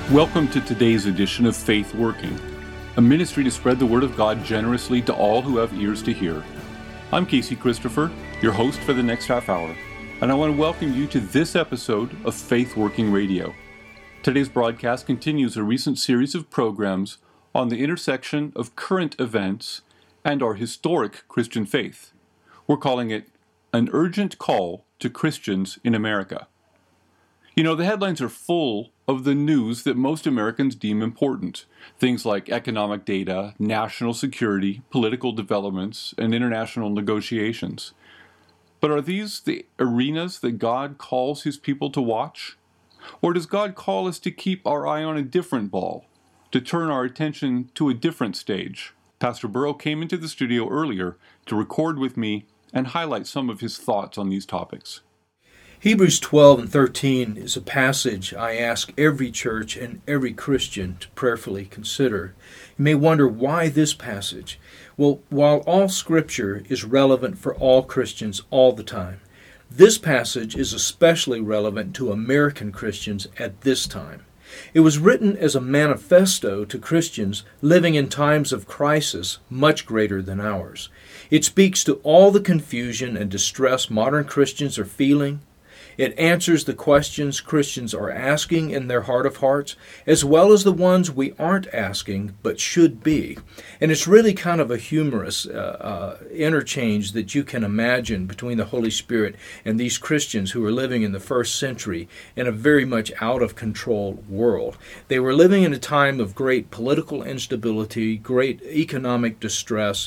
Welcome to today's edition of Faith Working, a ministry to spread the Word of God generously to all who have ears to hear. I'm Casey Christopher, your host for the next half hour, and I want to welcome you to this episode of Faith Working Radio. Today's broadcast continues a recent series of programs on the intersection of current events and our historic Christian faith. We're calling it An Urgent Call to Christians in America. You know, the headlines are full of the news that most Americans deem important. Things like economic data, national security, political developments, and international negotiations. But are these the arenas that God calls His people to watch? Or does God call us to keep our eye on a different ball, to turn our attention to a different stage? Pastor Burrow came into the studio earlier to record with me and highlight some of his thoughts on these topics. Hebrews 12 and 13 is a passage I ask every church and every Christian to prayerfully consider. You may wonder why this passage. Well, while all Scripture is relevant for all Christians all the time, this passage is especially relevant to American Christians at this time. It was written as a manifesto to Christians living in times of crisis much greater than ours. It speaks to all the confusion and distress modern Christians are feeling. It answers the questions Christians are asking in their heart of hearts, as well as the ones we aren't asking but should be. And it's really kind of a humorous interchange that you can imagine between the Holy Spirit and these Christians who were living in the first century in a very much out-of-control world. They were living in a time of great political instability, great economic distress,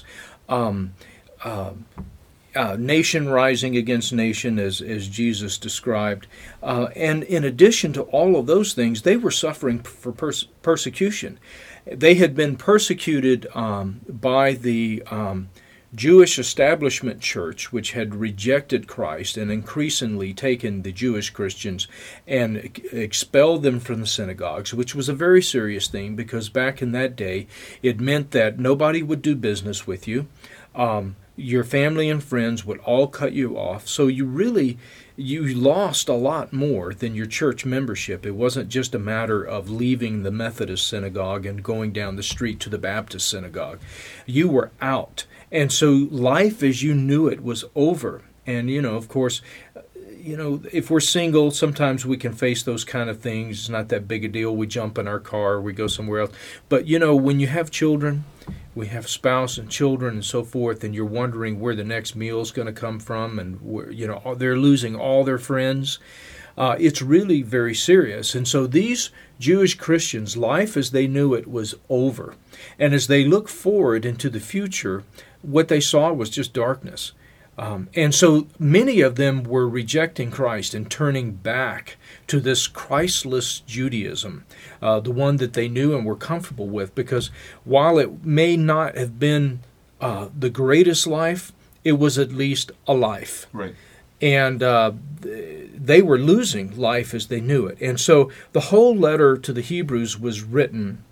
nation rising against nation, as Jesus described. And in addition to all of those things, they were suffering for persecution. They had been persecuted by the Jewish establishment church, which had rejected Christ and increasingly taken the Jewish Christians and expelled them from the synagogues, which was a very serious thing because back in that day, it meant that nobody would do business with you. Your family and friends would all cut you off, so you lost a lot more than your church membership. It wasn't just a matter of leaving the Methodist synagogue and going down the street to the Baptist synagogue. You were out, and so life as you knew it was over. And, of course, if we're single, sometimes we can face those kind of things. It's not that big a deal. We jump in our car, we go somewhere else. But, when you have children, we have spouse and children and so forth, and you're wondering where the next meal is going to come from, and they're losing all their friends. It's really very serious. And so these Jewish Christians, life as they knew it was over. And as they look forward into the future, what they saw was just darkness. And so many of them were rejecting Christ and turning back to this Christless Judaism, the one that they knew and were comfortable with, because while it may not have been the greatest life, it was at least a life. Right. And they were losing life as they knew it. And so the whole letter to the Hebrews was written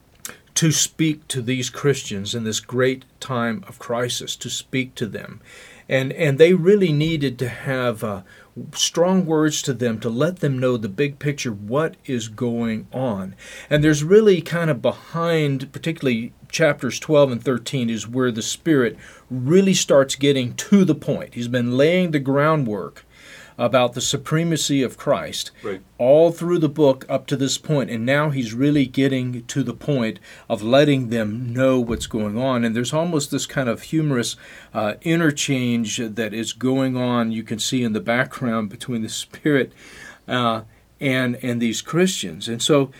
to speak to these Christians in this great time of crisis, to speak to them. And they really needed to have strong words to them to let them know the big picture, what is going on. And there's really kind of behind, particularly chapters 12 and 13, is where the Spirit really starts getting to the point. He's been laying the groundwork about the supremacy of Christ all through the book up to this point, and now he's really getting to the point of letting them know what's going on. And there's almost this kind of humorous interchange that is going on, you can see in the background between the Spirit and these Christians. And so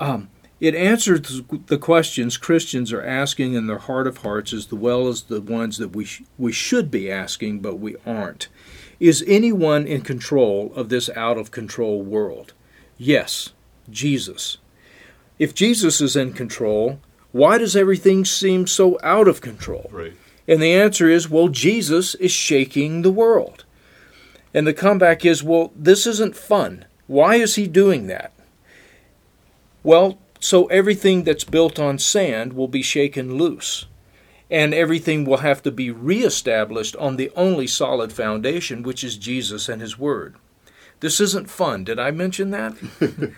it answers the questions Christians are asking in their heart of hearts as well as the ones that we should be asking, but we aren't. Is anyone in control of this out-of-control world? Yes, Jesus. If Jesus is in control, why does everything seem so out of control? Right. And the answer is, well, Jesus is shaking the world. And the comeback is, well, this isn't fun. Why is he doing that? Well, so everything that's built on sand will be shaken loose. And everything will have to be reestablished on the only solid foundation, which is Jesus and His Word. This isn't fun. Did I mention that?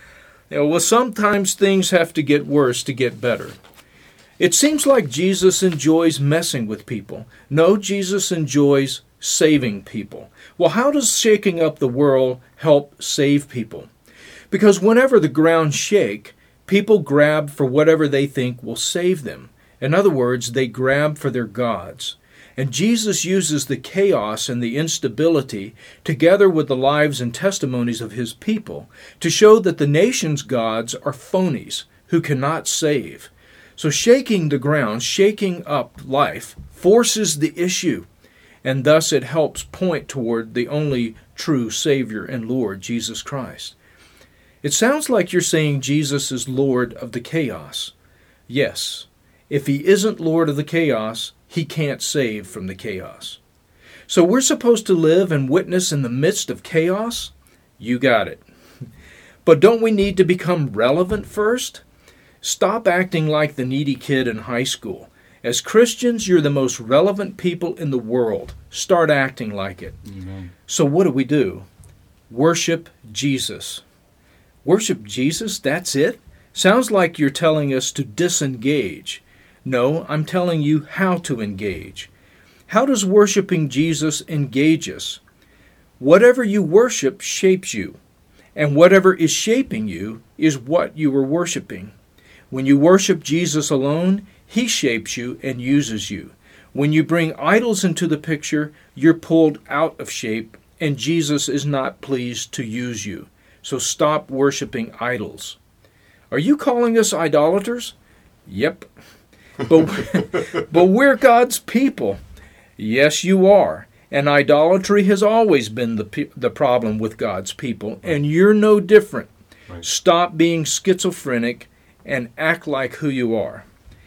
Well, sometimes things have to get worse to get better. It seems like Jesus enjoys messing with people. No, Jesus enjoys saving people. Well, how does shaking up the world help save people? Because whenever the ground shake, people grab for whatever they think will save them. In other words, they grab for their gods. And Jesus uses the chaos and the instability, together with the lives and testimonies of his people, to show that the nation's gods are phonies who cannot save. So shaking the ground, shaking up life, forces the issue, and thus it helps point toward the only true Savior and Lord, Jesus Christ. It sounds like you're saying Jesus is Lord of the chaos. Yes, if he isn't Lord of the chaos, he can't save from the chaos. So we're supposed to live and witness in the midst of chaos? You got it. But don't we need to become relevant first? Stop acting like the needy kid in high school. As Christians, you're the most relevant people in the world. Start acting like it. Amen. So what do? Worship Jesus. Worship Jesus? That's it? Sounds like you're telling us to disengage. No, I'm telling you how to engage. How does worshiping Jesus engage us? Whatever you worship shapes you, and whatever is shaping you is what you are worshiping. When you worship Jesus alone, he shapes you and uses you. When you bring idols into the picture, you're pulled out of shape, and Jesus is not pleased to use you. So stop worshiping idols. Are you calling us idolaters? Yep. But we're God's people. Yes, you are. And idolatry has always been the problem with God's people, and you're no different. Right. Stop being schizophrenic and act like who you are.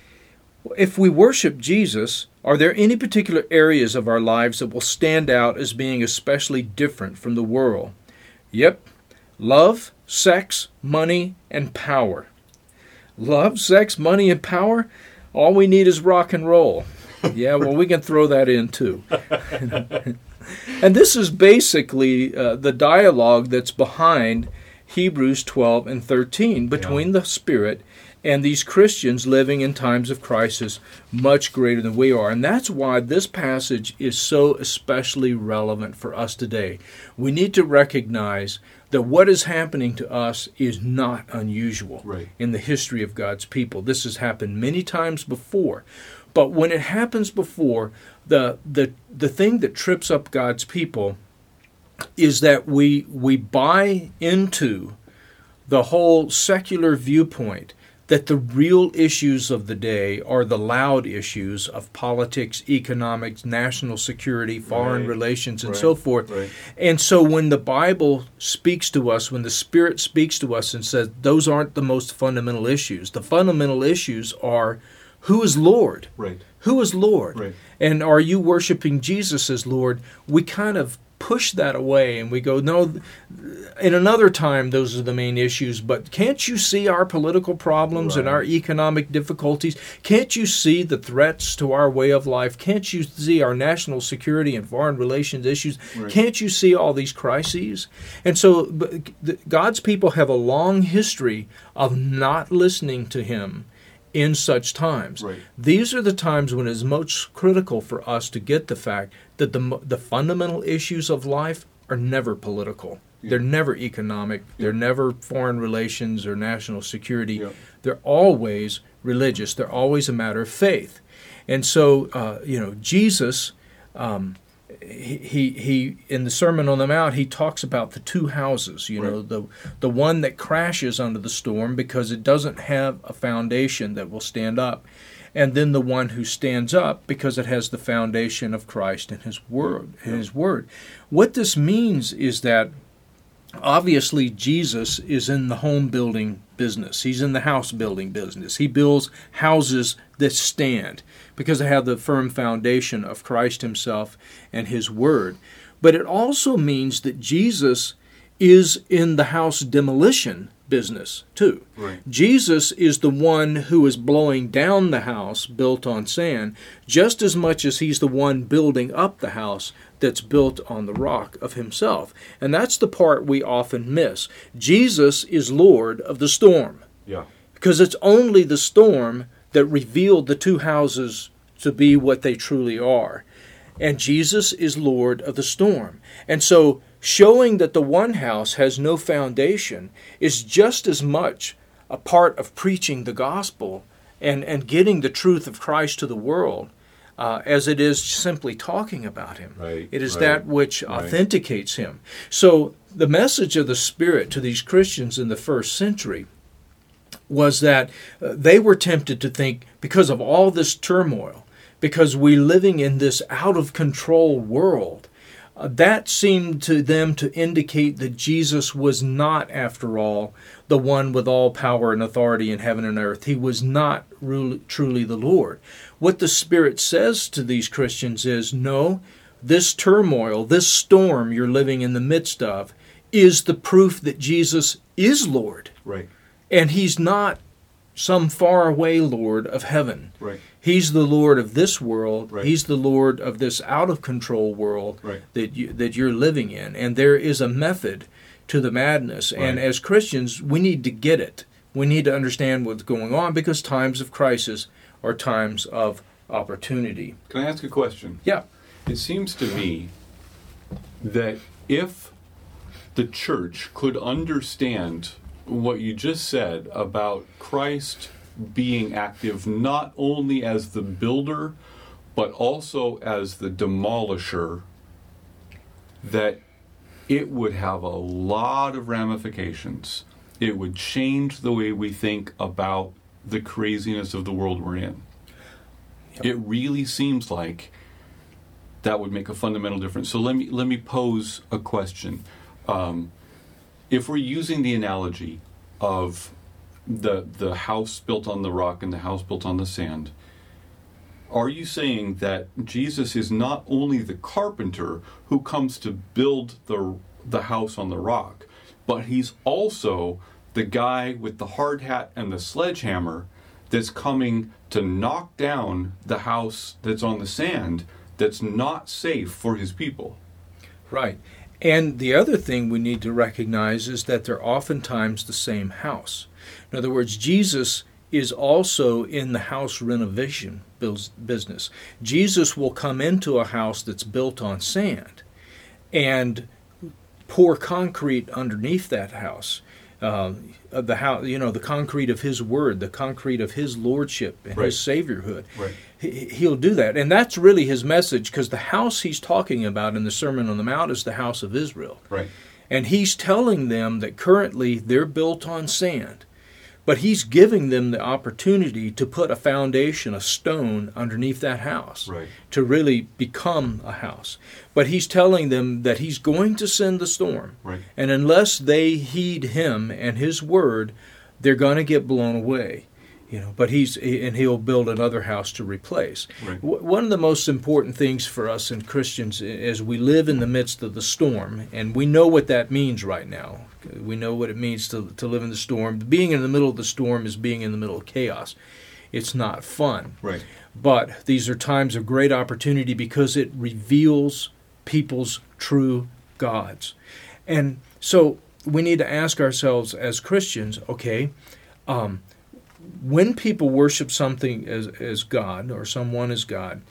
If we worship Jesus, are there any particular areas of our lives that will stand out as being especially different from the world? Yep. Love, sex, money, and power. Love, sex, money, and power? All we need is rock and roll. Yeah, well, we can throw that in too. And this is basically the dialogue that's behind Hebrews 12 and 13 between the Spirit and these Christians living in times of crisis much greater than we are. And that's why this passage is so especially relevant for us today. We need to recognize that what is happening to us is not unusual in the history of God's people. This has happened many times before. But when it happens before, the thing that trips up God's people is that we buy into the whole secular viewpoint that the real issues of the day are the loud issues of politics, economics, national security, foreign relations, and so forth. Right. And so when the Bible speaks to us, when the Spirit speaks to us and says those aren't the most fundamental issues, the fundamental issues are who is Lord? Right. Who is Lord? Right. And are you worshiping Jesus as Lord? We kind of push that away and we go, no, in another time those are the main issues, but can't you see our political problems and our economic difficulties? Can't you see the threats to our way of life? Can't you see our national security and foreign relations issues? Can't you see all these crises? And so God's people have a long history of not listening to Him in such times. These are the times when it is most critical for us to get the fact that the fundamental issues of life are never political. They're never economic. They're never foreign relations or national security. They're always religious. They're always a matter of faith. And so, Jesus, he in the Sermon on the Mount, he talks about the two houses, the one that crashes under the storm because it doesn't have a foundation that will stand up, and then the one who stands up because it has the foundation of Christ and His Word. What this means is that obviously Jesus is in the home building business. He's in the house building business. He builds houses that stand because they have the firm foundation of Christ Himself and His Word. But it also means that Jesus is in the house demolition business too. Right. Jesus is the one who is blowing down the house built on sand just as much as he's the one building up the house that's built on the rock of himself. And that's the part we often miss. Jesus is Lord of the storm. Yeah. Because it's only the storm that revealed the two houses to be what they truly are. And Jesus is Lord of the storm. And so showing that the one house has no foundation is just as much a part of preaching the gospel and getting the truth of Christ to the world as it is simply talking about him. Right, It is right, that which authenticates him. So the message of the Spirit to these Christians in the first century was that they were tempted to think, because of all this turmoil, because we're living in this out-of-control world, that seemed to them to indicate that Jesus was not, after all, the one with all power and authority in heaven and earth. He was not truly the Lord. What the Spirit says to these Christians is, no, this turmoil, this storm you're living in the midst of, is the proof that Jesus is Lord. Right. And he's not some faraway Lord of heaven. Right. He's the Lord of this world. Right. He's the Lord of this out-of-control world Right. that you're living in. And there is a method to the madness. Right. And as Christians, we need to get it. We need to understand what's going on, because times of crisis are times of opportunity. Can I ask a question? Yeah. It seems to me that if the church could understand what you just said about Christ being active not only as the builder, but also as the demolisher, that it would have a lot of ramifications. It would change the way we think about the craziness of the world we're in. Yep. It really seems like that would make a fundamental difference. So let me pose a question. If we're using the analogy of the house built on the rock and the house built on the sand, are you saying that Jesus is not only the carpenter who comes to build the house on the rock, but he's also the guy with the hard hat and the sledgehammer that's coming to knock down the house that's on the sand that's not safe for his people? Right. And the other thing we need to recognize is that they're oftentimes the same house. In other words, Jesus is also in the house renovation business. Jesus will come into a house that's built on sand and pour concrete underneath that house. The house, the concrete of His Word, the concrete of His Lordship and Right. His Saviorhood. Right. He'll do that. And that's really His message, because the house He's talking about in the Sermon on the Mount is the house of Israel. Right. And He's telling them that currently they're built on sand, but He's giving them the opportunity to put a foundation, a stone, underneath that house, Right. to really become a house. But He's telling them that He's going to send the storm. Right. And unless they heed Him and His Word, they're going to get blown away. But He'll build another house to replace. Right. One of the most important things for us in Christians is we live in the midst of the storm, and we know what that means right now. We know what it means to live in the storm. Being in the middle of the storm is being in the middle of chaos. It's not fun. Right. But these are times of great opportunity because it reveals people's true gods. And so we need to ask ourselves as Christians, okay, when people worship something as God or someone as God,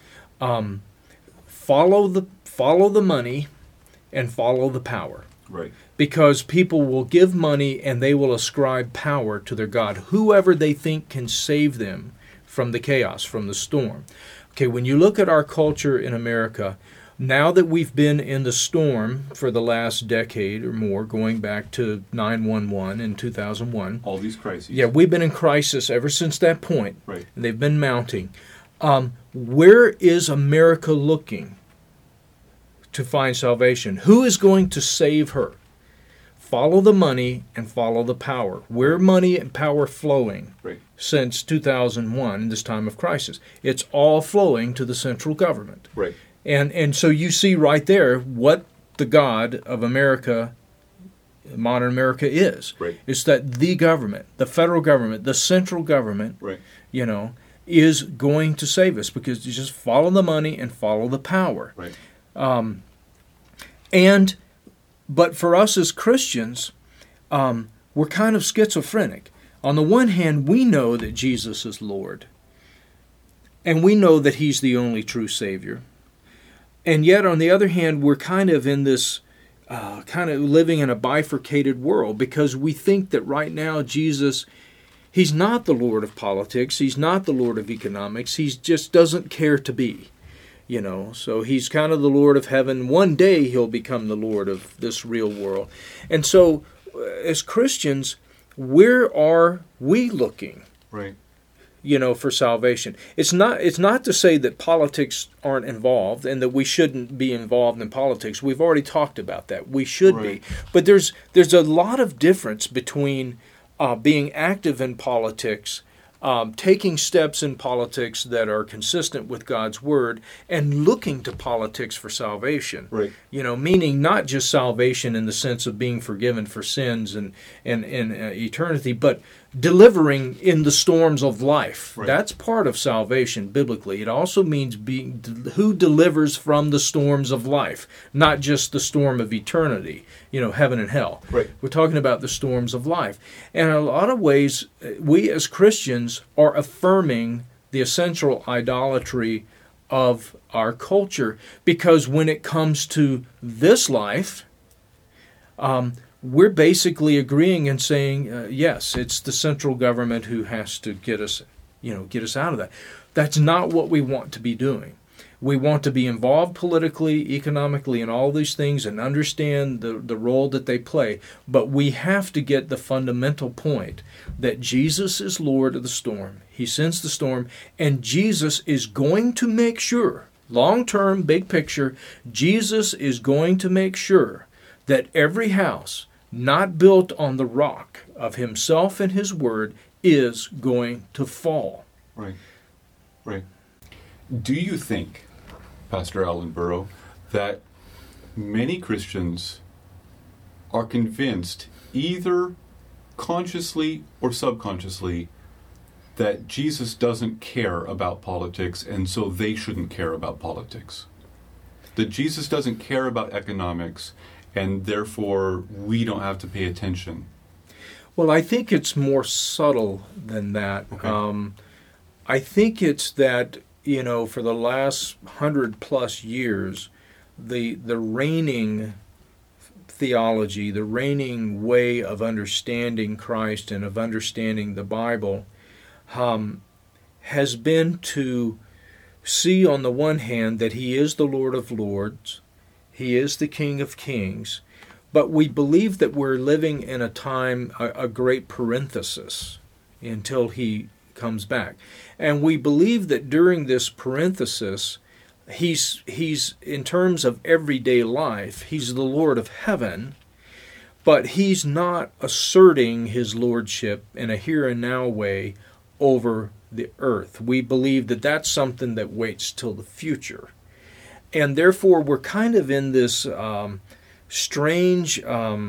follow the money and follow the power. Right. Because people will give money and they will ascribe power to their God, whoever they think can save them from the chaos, from the storm. Okay, when you look at our culture in America, now that we've been in the storm for the last decade or more, going back to 9/11 in 2001. All these crises. Yeah, we've been in crisis ever since that point. Right. And they've been mounting. Where is America looking to find salvation? Who is going to save her? Follow the money and follow the power. Where money and power flowing Right. since 2001, in this time of crisis? It's all flowing to the central government. Right. And so you see right there what the God of America modern America is. Right. It's that the government, the federal government, the central government, Right. Is going to save us, because you just follow the money and follow the power. Right. But for us as Christians, we're kind of schizophrenic. On the one hand, we know that Jesus is Lord, and we know that He's the only true Savior. And yet, on the other hand, we're kind of in this, kind of living in a bifurcated world, because we think that right now Jesus, He's not the Lord of politics, He's not the Lord of economics, He just doesn't care to be. So He's kind of the Lord of heaven. One day He'll become the Lord of this real world. And so, as Christians, where are we looking? Right. For salvation. It's not to say that politics aren't involved and that we shouldn't be involved in politics. We've already talked about that. We should be. But there's a lot of difference between being active in politics, taking steps in politics that are consistent with God's Word, and looking to politics for salvation. Right. Meaning not just salvation in the sense of being forgiven for sins and eternity, but delivering in the storms of life. Right. That's part of salvation biblically. It also means being who delivers from the storms of life, not just the storm of eternity, heaven and hell. Right. We're talking about the storms of life. And in a lot of ways, we as Christians are affirming the essential idolatry of our culture, because when it comes to this life, we're basically agreeing and saying, yes, it's the central government who has to get us out of that. That's not what we want to be doing. We want to be involved politically, economically, and all these things, and understand the role that they play. But we have to get the fundamental point that Jesus is Lord of the storm. He sends the storm, and Jesus is going to make sure, long-term, big picture, Jesus is going to make sure that every house not built on the rock of Himself and His Word is going to fall. Right. Right. Do you think, Pastor Alan Burrow, that many Christians are convinced, either consciously or subconsciously, that Jesus doesn't care about politics, and so they shouldn't care about politics? That Jesus doesn't care about economics, and therefore we don't have to pay attention? Well, I think it's more subtle than that. Okay. I think it's that, for the last 100+ years, the reigning theology, the reigning way of understanding Christ and of understanding the Bible has been to see, on the one hand, that He is the Lord of Lords, He is the King of Kings, but we believe that we're living in a time, a great parenthesis, until He comes back. And we believe that during this parenthesis, He's in terms of everyday life, He's the Lord of heaven, but He's not asserting His lordship in a here and now way over the earth. We believe that that's something that waits till the future. And therefore, we're kind of in this strange,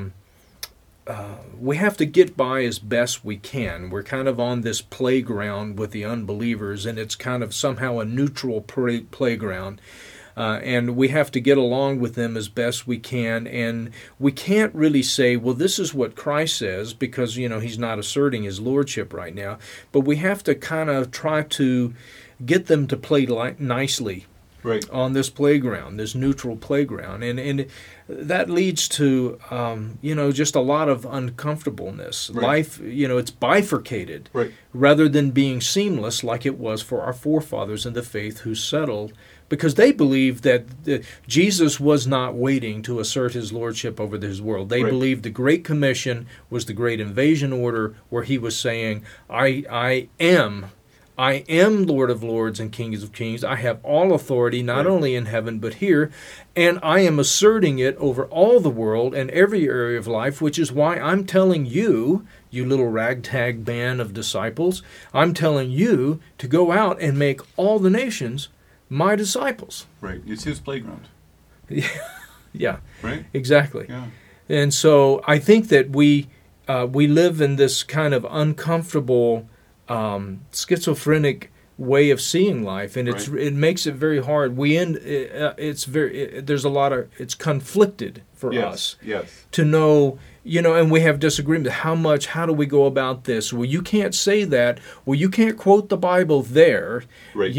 we have to get by as best we can. We're kind of on this playground with the unbelievers, and it's kind of somehow a neutral playground. And we have to get along with them as best we can. And we can't really say, well, this is what Christ says, because, He's not asserting His lordship right now. But we have to kind of try to get them to play nicely. Right. On this playground, this neutral playground. And that leads to, just a lot of uncomfortableness. Right. Life, it's bifurcated. Right. Rather than being seamless like it was for our forefathers in the faith who settled, because they believed that Jesus was not waiting to assert His lordship over this world. They believed the Great Commission was the Great Invasion Order, where He was saying, I am Lord of Lords and King of Kings. I have all authority, not only in heaven but here, and I am asserting it over all the world and every area of life, which is why I'm telling you, you little ragtag band of disciples, I'm telling you to go out and make all the nations my disciples. Right. It's His playground. Yeah. Right? Exactly. Yeah. And so I think that we live in this kind of uncomfortable, schizophrenic way of seeing life, and it makes it very hard. It's conflicted for us to know, and we have disagreement. How do we go about this? Well, you can't say that. Well, you can't quote the Bible there. Right.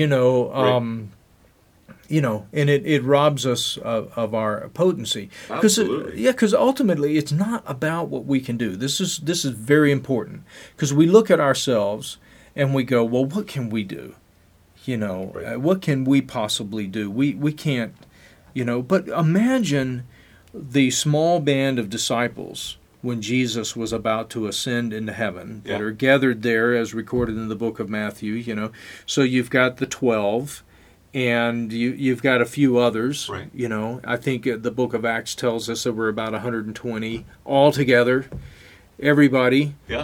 And it robs us of our potency. Absolutely. Because ultimately it's not about what we can do. This is very important, because we look at ourselves and we go, well, what can we do? What can we possibly do? We can't, But imagine the small band of disciples when Jesus was about to ascend into heaven that are gathered there, as recorded in the book of Matthew. So you've got the 12. And you've got a few others. Right. I think the book of Acts tells us that we're about 120 all together, everybody. Yeah.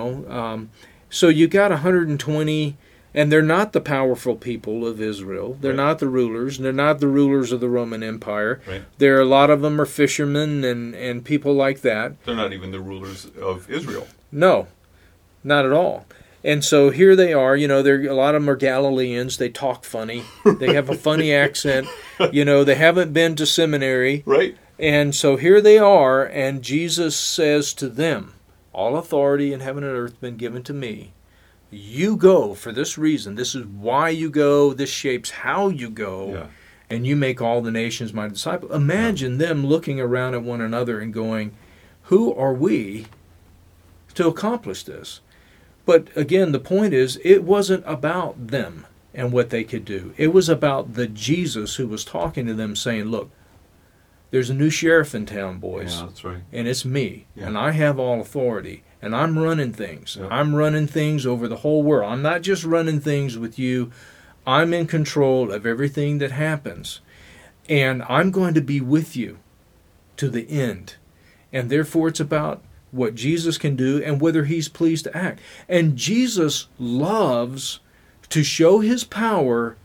So you got 120, and they're not the powerful people of Israel. They're not the rulers. They're not the rulers of the Roman Empire. Right. There are a lot of them are fishermen and people like that. They're not even the rulers of Israel. No, not at all. And so here they are, a lot of them are Galileans. They talk funny. They have a funny accent. They haven't been to seminary. Right. And so here they are, and Jesus says to them, all authority in heaven and earth has been given to me. You go for this reason. This is why you go. This shapes how you go. Yeah. And you make all the nations my disciples. Imagine them looking around at one another and going, who are we to accomplish this? But again, the point is, it wasn't about them and what they could do. It was about the Jesus who was talking to them, saying, look, there's a new sheriff in town, boys. Yeah, that's right. And it's me. Yeah. And I have all authority. And I'm running things. Yeah. I'm running things over the whole world. I'm not just running things with you. I'm in control of everything that happens. And I'm going to be with you to the end. And therefore, it's about what Jesus can do and whether he's pleased to act. And Jesus loves to show his power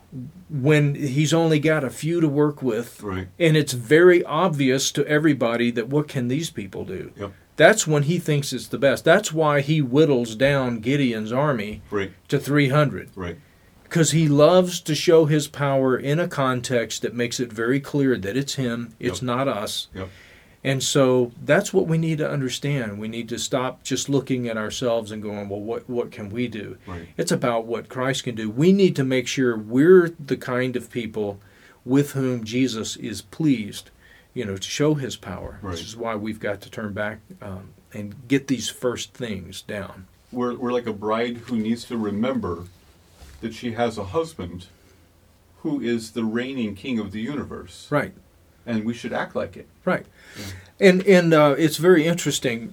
when he's only got a few to work with. Right. And it's very obvious to everybody that what can these people do? Yep. That's when he thinks it's the best. That's why he whittles down Gideon's army to 300. Right. Because he loves to show his power in a context that makes it very clear that it's him, it's not us. Yep. And so that's what we need to understand. We need to stop just looking at ourselves and going, well, what can we do? Right. It's about what Christ can do. We need to make sure we're the kind of people with whom Jesus is pleased, to show his power. Right. This is why we've got to turn back and get these first things down. We're like a bride who needs to remember that she has a husband who is the reigning king of the universe. Right. And we should act like it. Right. Yeah. And it's very interesting.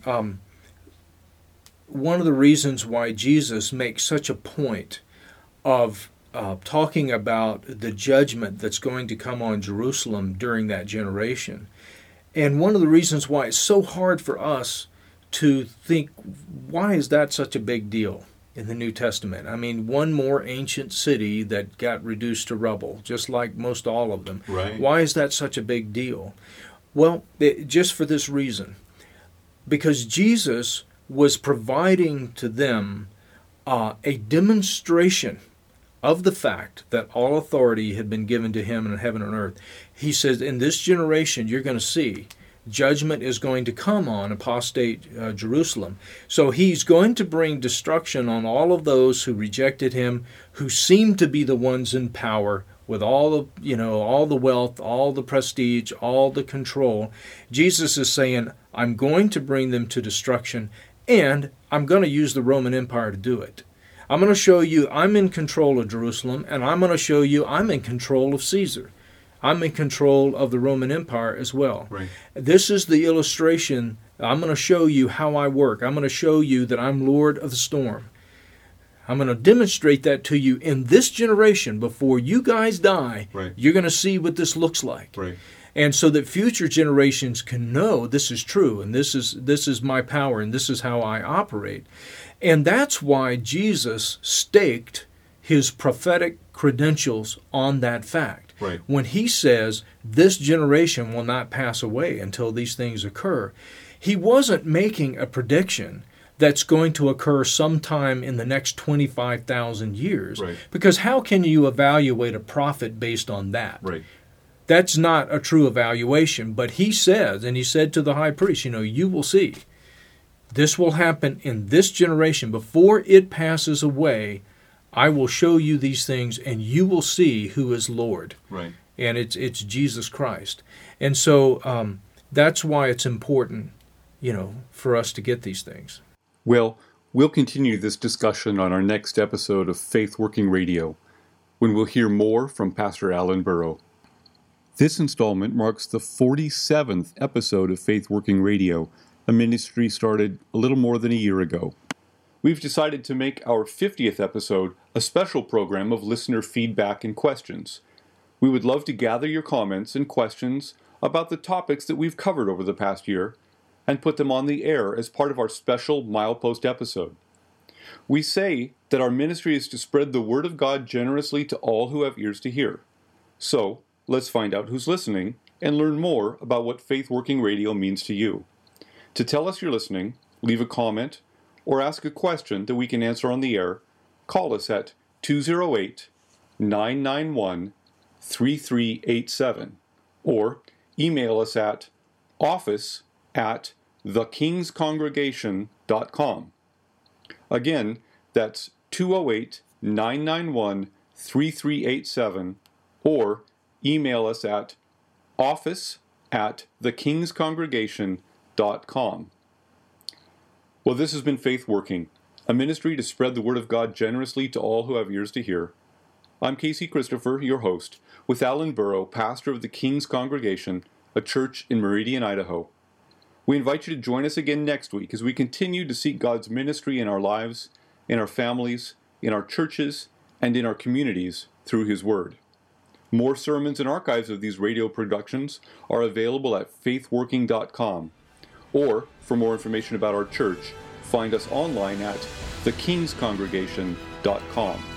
One of the reasons why Jesus makes such a point of talking about the judgment that's going to come on Jerusalem during that generation, and one of the reasons why it's so hard for us to think, why is that such a big deal in the New Testament? I mean, one more ancient city that got reduced to rubble, just like most all of them. Right. Why is that such a big deal? Well, just for this reason. Because Jesus was providing to them a demonstration of the fact that all authority had been given to him in heaven and earth. He says, in this generation, you're going to see judgment is going to come on apostate Jerusalem. So he's going to bring destruction on all of those who rejected him, who seemed to be the ones in power with all the wealth, all the prestige, all the control. Jesus is saying, I'm going to bring them to destruction, and I'm going to use the Roman Empire to do it. I'm going to show you I'm in control of Jerusalem, and I'm going to show you I'm in control of Caesar. I'm in control of the Roman Empire as well. Right. This is the illustration. I'm going to show you how I work. I'm going to show you that I'm Lord of the storm. I'm going to demonstrate that to you in this generation before you guys die. Right. You're going to see what this looks like. Right. And so that future generations can know this is true, and this is my power, and this is how I operate. And that's why Jesus staked his prophetic credentials on that fact. Right. When he says this generation will not pass away until these things occur, he wasn't making a prediction that's going to occur sometime in the next 25,000 years. Right. Because how can you evaluate a prophet based on that? Right. That's not a true evaluation. But he says, and he said to the high priest, you will see. This will happen in this generation. Before it passes away, I will show you these things, and you will see who is Lord. Right. And it's Jesus Christ. And so that's why it's important, for us to get these things. Well, we'll continue this discussion on our next episode of Faith Working Radio, when we'll hear more from Pastor Alan Burrow. This installment marks the 47th episode of Faith Working Radio, a ministry started a little more than a year ago. We've decided to make our 50th episode a special program of listener feedback and questions. We would love to gather your comments and questions about the topics that we've covered over the past year and put them on the air as part of our special Milepost episode. We say that our ministry is to spread the Word of God generously to all who have ears to hear. So, let's find out who's listening and learn more about what Faith Working Radio means to you. To tell us you're listening, leave a comment, or ask a question that we can answer on the air, call us at 208-991-3387 or email us at office@thekingscongregation.com. Again, that's 208-991-3387 or email us at office@thekingscongregation.com. Well, this has been Faith Working, a ministry to spread the Word of God generously to all who have ears to hear. I'm Casey Christopher, your host, with Alan Burrow, pastor of the King's Congregation, a church in Meridian, Idaho. We invite you to join us again next week as we continue to seek God's ministry in our lives, in our families, in our churches, and in our communities through His Word. More sermons and archives of these radio productions are available at faithworking.com. Or, for more information about our church, find us online at thekingscongregation.com.